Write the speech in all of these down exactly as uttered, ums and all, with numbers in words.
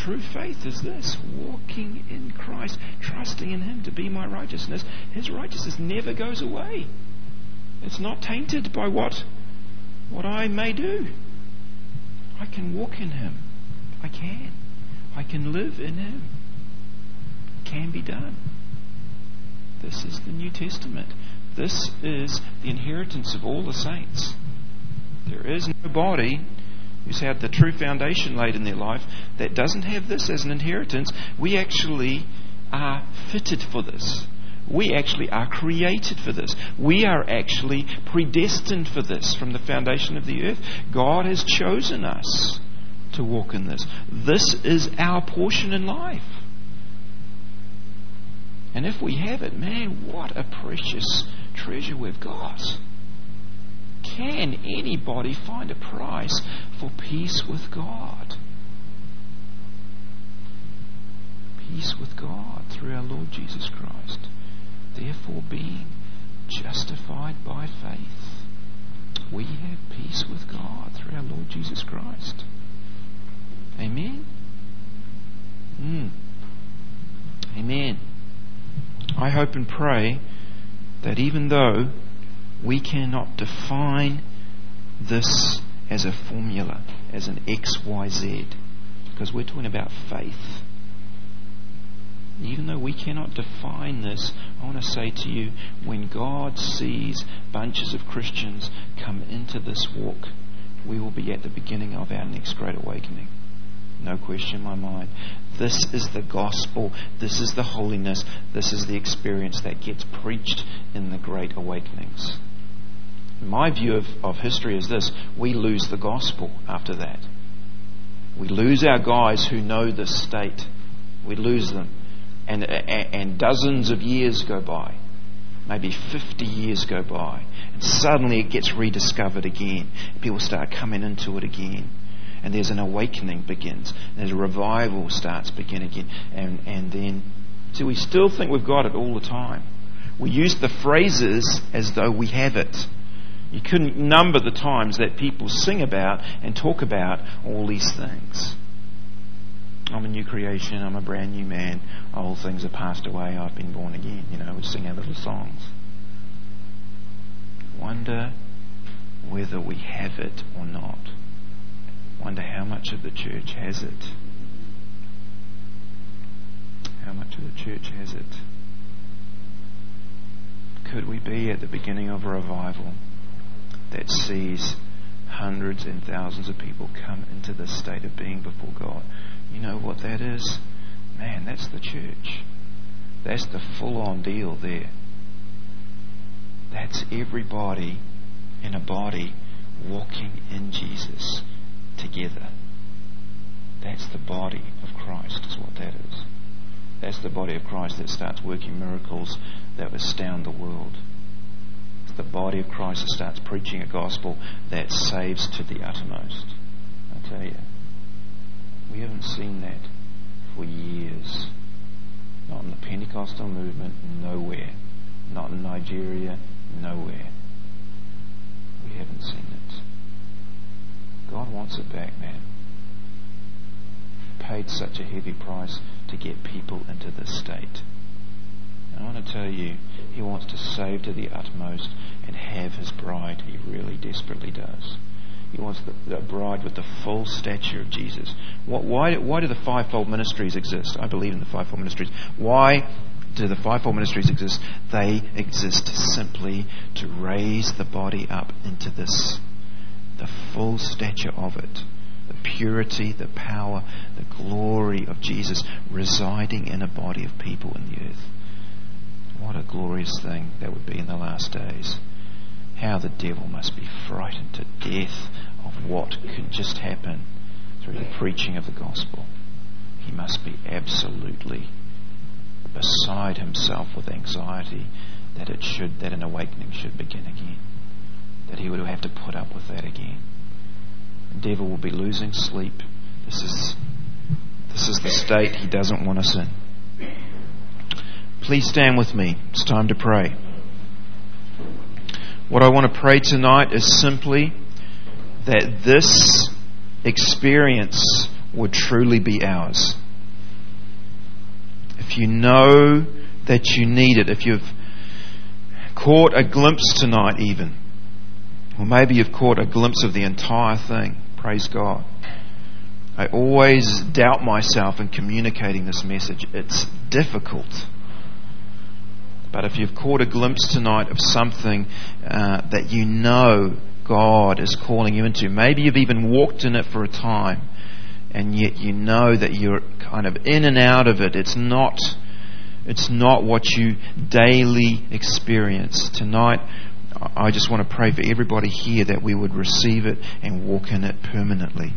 true faith is this: walking in Christ, trusting in Him to be my righteousness. His righteousness never goes away. It's not tainted by what, what I may do. I can walk in Him. I can. I can live in Him. It can be done. This is the New Testament. This is the inheritance of all the saints. There is nobody who's had the true foundation laid in their life that doesn't have this as an inheritance. We actually are fitted for this. We actually are created for this. We are actually predestined for this from the foundation of the earth. God has chosen us to walk in this. This is our portion in life. And if we have it, man, what a precious treasure we've got. Can anybody find a price for peace with God? Peace with God through our Lord Jesus Christ. Therefore, being justified by faith, we have peace with God through our Lord Jesus Christ. Amen? Mm. Amen. I hope and pray that even though we cannot define this as a formula, as an X Y Z, because we're talking about faith. Even though we cannot define this, I want to say to you, when God sees bunches of Christians come into this walk, we will be at the beginning of our next great awakening. No question in my mind. This is the gospel. This is the holiness. This is the experience that gets preached in the great awakenings. My view of, of history is this: we lose the gospel after that. We lose our guys who know this state. We lose them. And, and dozens of years go by. Maybe fifty years go by. And suddenly it gets rediscovered again. People start coming into it again. And there's an awakening begins. There's a revival starts begin again. And, and then, see, we still think we've got it all the time. We use the phrases as though we have it. You couldn't number the times that people sing about and talk about all these things. I'm a new creation. I'm a brand new man. Old things have passed away. I've been born again. You know, we sing our little songs. Wonder whether we have it or not. Wonder how much of the church has it. How much of the church has it? Could we be at the beginning of a revival that sees hundreds and thousands of people come into this state of being before God? You know what that is? Man, that's the church. That's the full-on deal there. That's everybody in a body walking in Jesus together. That's the body of Christ, is what that is. That's the body of Christ that starts working miracles that astound the world. It's the body of Christ that starts preaching a gospel that saves to the uttermost. I tell you, we haven't seen that for years. Not in the Pentecostal movement, nowhere. Not in Nigeria, nowhere. We haven't seen it. God wants it back, man. Paid such a heavy price to get people into this state. And I want to tell you, He wants to save to the utmost and have His bride. He really desperately does. He wants the, the bride with the full stature of Jesus. What, why, why do the fivefold ministries exist? I believe in the fivefold ministries. Why do the fivefold ministries exist? They exist simply to raise the body up into this, the full stature of it. The purity, the power, the glory of Jesus residing in a body of people in the earth. What a glorious thing that would be in the last days. How the devil must be frightened to death of what could just happen through the preaching of the gospel. He must be absolutely beside himself with anxiety that it should, that an awakening should begin again. That he would have to put up with that again. The devil will be losing sleep. This is this is the state he doesn't want us in. Please stand with me. It's time to pray. What I want to pray tonight is simply that this experience would truly be ours. If you know that you need it, if you've caught a glimpse tonight even, or maybe you've caught a glimpse of the entire thing, praise God. I always doubt myself in communicating this message. It's difficult. But if you've caught a glimpse tonight of something uh, that you know God is calling you into, maybe you've even walked in it for a time, and yet you know that you're kind of in and out of it. It's not, it's not what you daily experience. Tonight, I just want to pray for everybody here that we would receive it and walk in it permanently.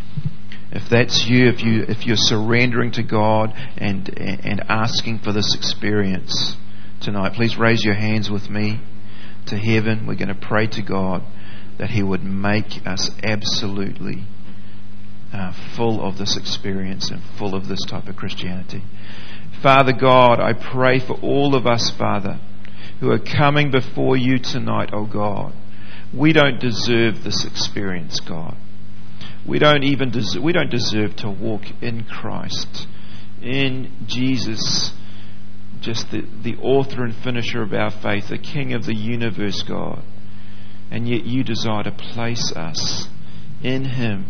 If that's you, if you if you're surrendering to God and and asking for this experience tonight, please raise your hands with me to heaven. We're going to pray to God that He would make us absolutely uh, full of this experience and full of this type of Christianity. Father God, I pray for all of us, Father, who are coming before you tonight, oh God. We don't deserve this experience, God. We don't even deserve, we don't deserve to walk in Christ, in Jesus, just the, the author and finisher of our faith, the King of the universe, God. And yet you desire to place us in Him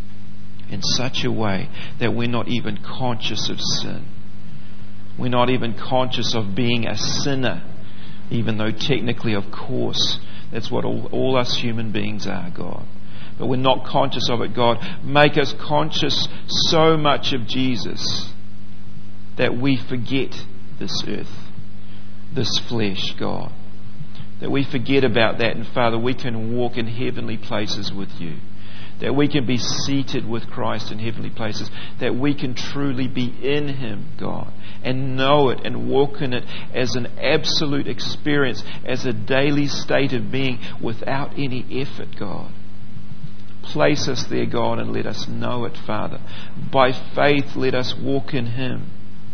in such a way that we're not even conscious of sin. We're not even conscious of being a sinner, even though technically, of course, that's what all, all us human beings are, God. But we're not conscious of it, God. Make us conscious so much of Jesus that we forget this earth, this flesh, God. That we forget about that, and Father, we can walk in heavenly places with you. That we can be seated with Christ in heavenly places. That we can truly be in Him, God, and know it and walk in it as an absolute experience, as a daily state of being without any effort, God. Place us there, God, and let us know it, Father. By faith, let us walk in Him.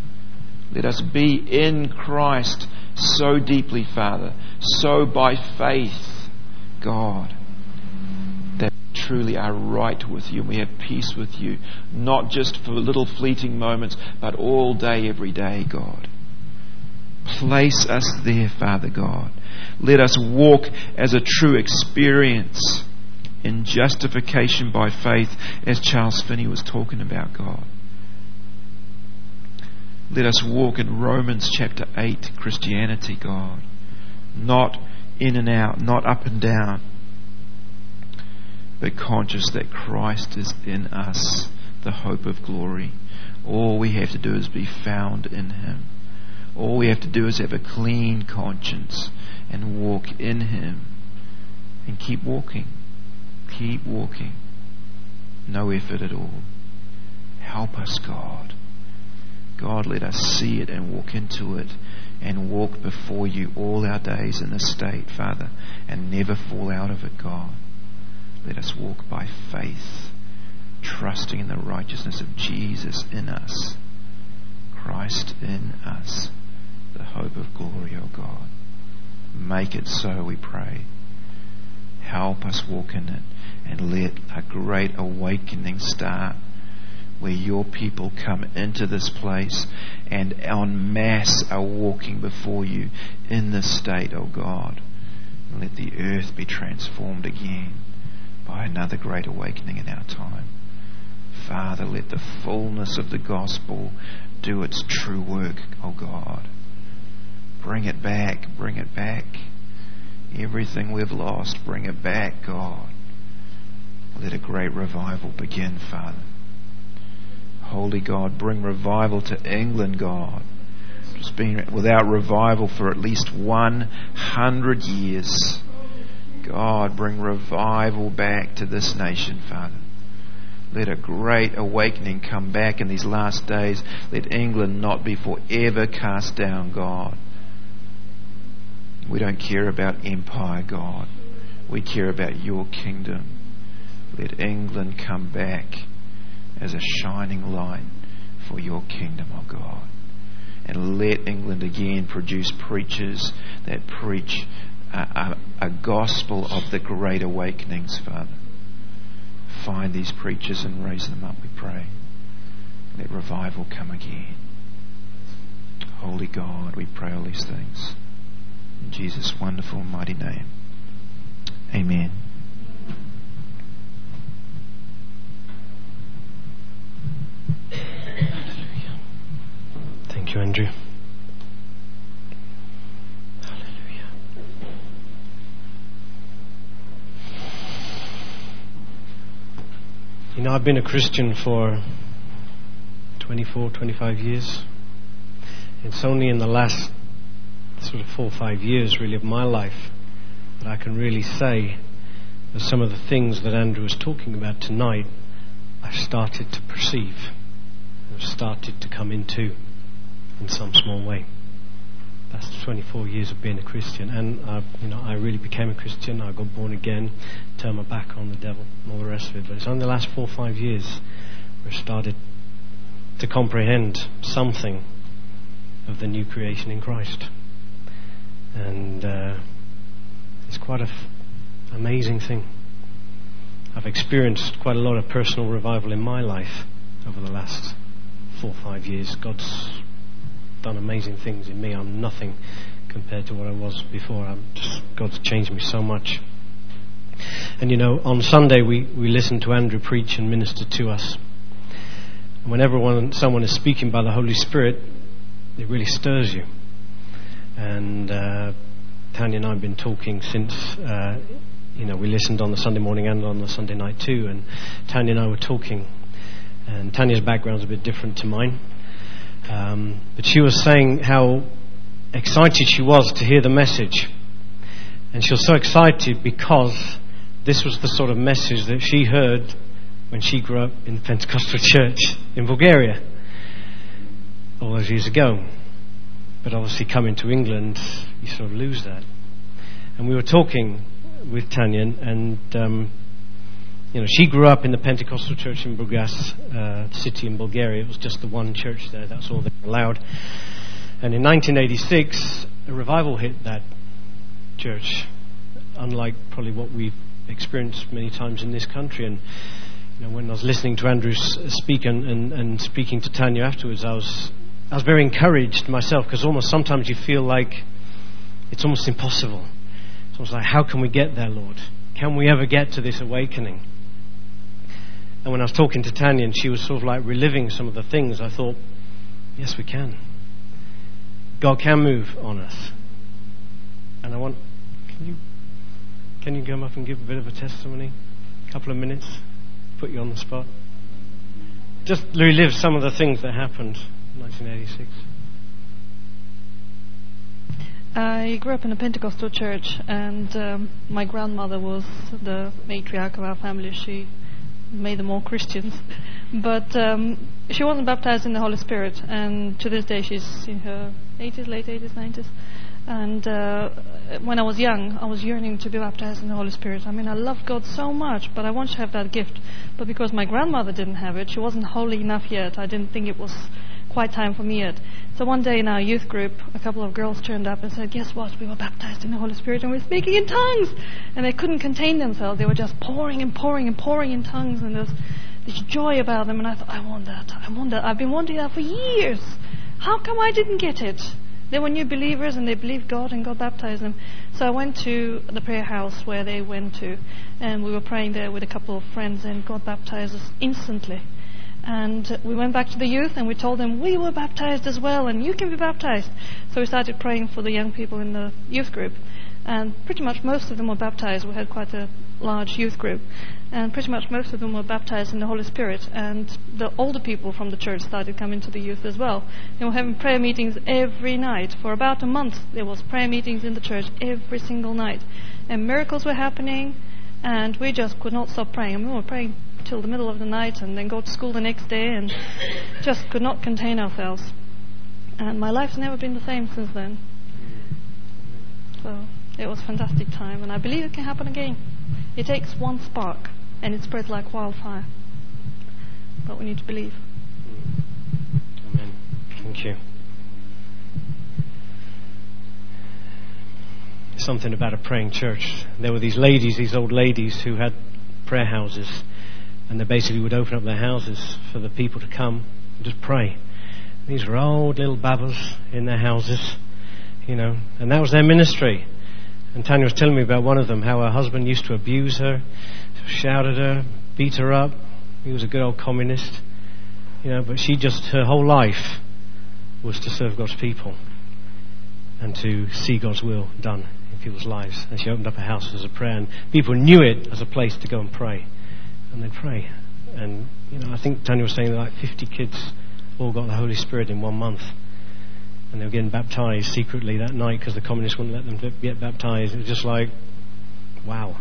Let us be in Christ so deeply, Father, so by faith, God, that we truly are right with you. We have peace with you, not just for little fleeting moments, but all day, every day, God. Place us there, Father God. Let us walk as a true experience in justification by faith, as Charles Finney was talking about, God. Let us walk in Romans chapter eight, Christianity, God. Not in and out, not up and down, but conscious that Christ is in us, the hope of glory. All we have to do is be found in Him. All we have to do is have a clean conscience and walk in Him and keep walking. Keep walking. No effort at all. Help us, God. God, let us see it and walk into it and walk before you all our days in this state, Father, and never fall out of it, God. Let us walk by faith, trusting in the righteousness of Jesus in us, Christ in us, the hope of glory, O God. Make it so, we pray. Help us walk in it, and let a great awakening start, where your people come into this place and en masse are walking before you in this state, O God. And let the earth be transformed again by another great awakening in our time. Father, let the fullness of the gospel do its true work, O God. Bring it back, bring it back. Everything we've lost, bring it back, God. Let a great revival begin, Father. Holy God, bring revival to England, God. It's been without revival for at least one hundred years. God, bring revival back to this nation, Father. Let a great awakening come back in these last days. Let England not be forever cast down, God. We don't care about empire, God. We care about your kingdom. Let England come back as a shining light for your kingdom, O God. And let England again produce preachers that preach a, a, a gospel of the great awakenings, Father. find these preachers and raise them up, we pray. Let revival come again. Holy God, we pray all these things. In Jesus' wonderful and mighty name. Amen. Thank you, Andrew. Hallelujah. You know, I've been a Christian for twenty-four, twenty-five years. It's only in the last sort of four or five years, really, of my life that I can really say that some of the things that Andrew was talking about tonight, I've started to perceive. I've started to come into in some small way. That's twenty-four years of being a Christian, and I, you know, I really became a Christian. I got born again, turned my back on the devil, and all the rest of it. But it's only the last four or five years where I started to comprehend something of the new creation in Christ, and uh, it's quite an f- amazing thing. I've experienced quite a lot of personal revival in my life over the last four or five years. God's done amazing things in me. I'm nothing compared to what I was before. I'm just, God's changed me so much. And you know, on Sunday we, we listened to Andrew preach and minister to us. And whenever one, someone is speaking by the Holy Spirit, it really stirs you. And uh, Tanya and I have been talking since, uh, you know, we listened on the Sunday morning and on the Sunday night too. And Tanya and I were talking. And Tanya's background's a bit different to mine. Um, but she was saying how excited she was to hear the message. And she was so excited because this was the sort of message that she heard when she grew up in the Pentecostal church in Bulgaria all those years ago. But obviously coming to England, you sort of lose that. And we were talking with Tanya, and um, you know, she grew up in the Pentecostal church in Burgas uh, city in Bulgaria. It was just the one church there. That's all they were allowed. And in nineteen eighty-six, a revival hit that church, unlike probably what we've experienced many times in this country. And you know, when I was listening to Andrew speak and, and, and speaking to Tanya afterwards, I was I was very encouraged myself, because almost sometimes you feel like it's almost impossible. It's almost like, how can we get there, Lord? Can we ever get to this awakening? And when I was talking to Tanya and she was sort of like reliving some of the things, I thought, yes, we can. God can move on us. And I want, can you can you come up and give a bit of a testimony? A couple of minutes? Put you on the spot. Just relive some of the things that happened in nineteen eighty-six. I grew up in a Pentecostal church, and um, my grandmother was the matriarch of our family. She made them all Christians, but um, she wasn't baptized in the Holy Spirit, and to this day she's in her eighties, late eighties, nineties. And uh, when I was young, I was yearning to be baptized in the Holy Spirit. I mean, I loved God so much, but I wanted to have that gift. But because my grandmother didn't have it, she wasn't holy enough yet. I didn't think it was quite time for me yet. So one day in our youth group, a couple of girls turned up and said, guess what, we were baptized in the Holy Spirit and we were speaking in tongues. And they couldn't contain themselves. They were just pouring and pouring and pouring in tongues, and there's this joy about them. And I thought, I want that, I want that. I've been wanting that for years. How come I didn't get it? They were new believers and they believed God, and God baptized them. So I went to the prayer house where they went to, and we were praying there with a couple of friends, and God baptized us instantly. And we went back to the youth and we told them we were baptized as well, and you can be baptized. So we started praying for the young people in the youth group, and pretty much most of them were baptized. We had quite a large youth group, and pretty much most of them were baptized in the Holy Spirit. And the older people from the church started coming to the youth as well. And we're having prayer meetings every night. For about a month there was prayer meetings in the church every single night, and miracles were happening, and we just could not stop praying. And we were praying till the middle of the night, and then go to school the next day, and just could not contain ourselves. And my life's never been the same since then. So it was a fantastic time, and I believe it can happen again. It takes one spark and it spreads like wildfire, but we need to believe. Amen. Thank you. Something about a praying church. There were these ladies, these old ladies, who had prayer houses. and they basically would open up their houses for the people to come and just pray. These were old little babbas in their houses, you know, and that was their ministry. And Tanya was telling me about one of them, how her husband used to abuse her, shout at her, beat her up. He was a good old communist, you know, but she just, her whole life was to serve God's people and to see God's will done in people's lives. And she opened up a house as a prayer, and people knew it as a place to go and pray. And they'd pray. And, you know, I think Tanya was saying that like fifty kids all got the Holy Spirit in one month. And they were getting baptized secretly that night because the communists wouldn't let them get baptized. It was just like, wow.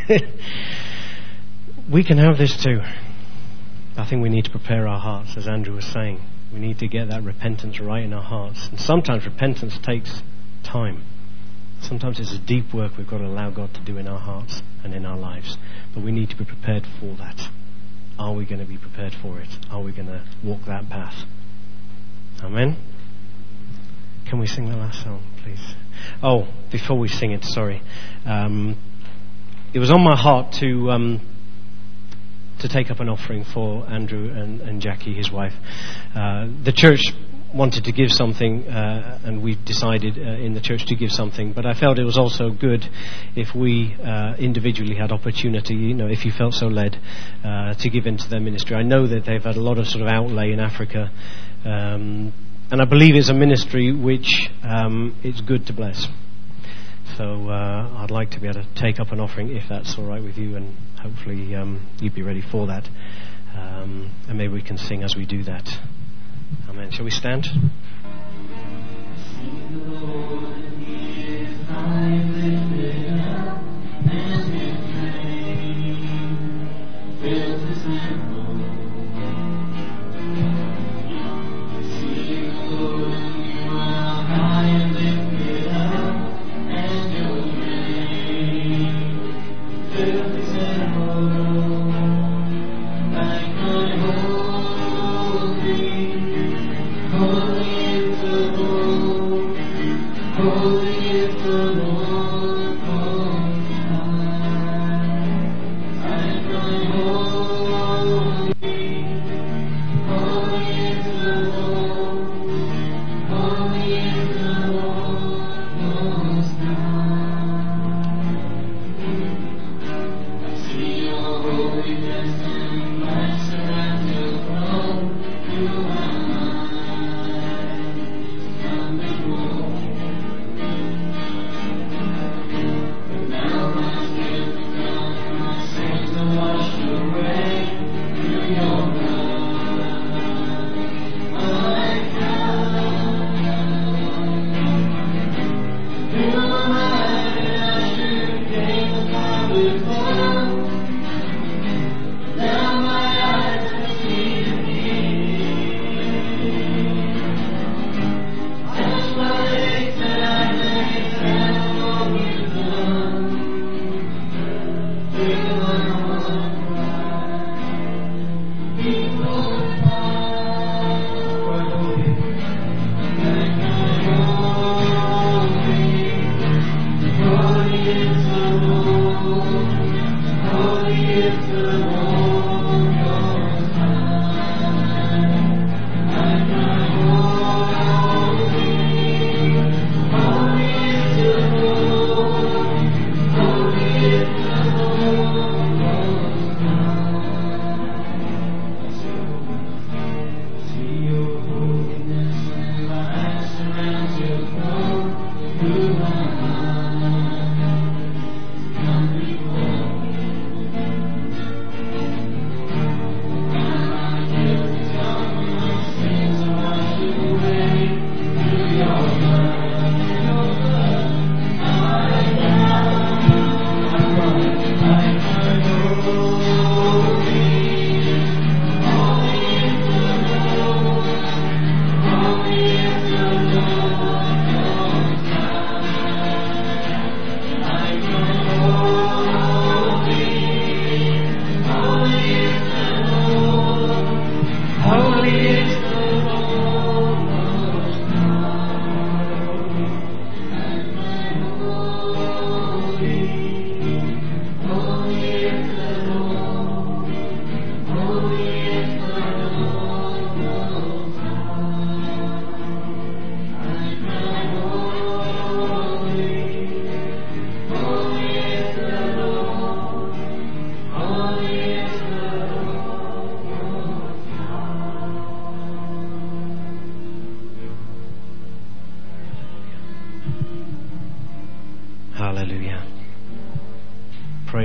We can have this too. I think we need to prepare our hearts, as Andrew was saying. We need to get that repentance right in our hearts. And sometimes repentance takes time. Sometimes it's a deep work we've got to allow God to do in our hearts and in our lives. But we need to be prepared for that. Are we going to be prepared for it? Are we going to walk that path? Amen? Can we sing the last song, please? Oh, before we sing it, sorry. Um, it was on my heart to um, to take up an offering for Andrew and, and Jackie, his wife. Uh, the church wanted to give something, uh, and we decided uh, in the church to give something, but I felt it was also good if we uh, individually had opportunity, you know, if you felt so led, uh, to give into their ministry. I know that they've had a lot of sort of outlay in Africa, um, and I believe it's a ministry which um, it's good to bless. So uh, I'd like to be able to take up an offering, if that's all right with you, and hopefully um, you'd be ready for that. Um, and maybe we can sing as we do that. Amen. Shall we stand?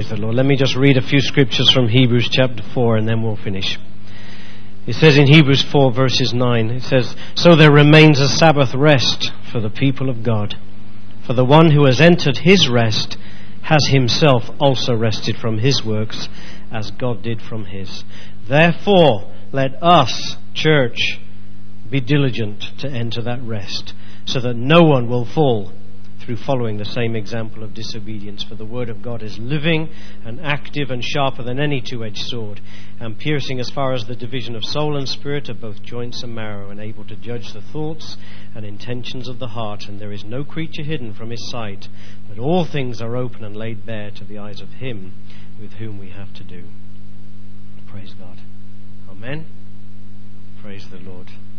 Praise the Lord. Let me just read a few scriptures from Hebrews chapter four and then we'll finish. It says in Hebrews four verses nine, it says, "So there remains a Sabbath rest for the people of God. For the one who has entered his rest has himself also rested from his works as God did from his. Therefore, let us, church, be diligent to enter that rest, so that no one will fall through following the same example of disobedience. For the word of God is living and active and sharper than any two-edged sword, and piercing as far as the division of soul and spirit, of both joints and marrow, and able to judge the thoughts and intentions of the heart. And there is no creature hidden from his sight, but all things are open and laid bare to the eyes of him with whom we have to do." Praise God. Amen. Praise the Lord.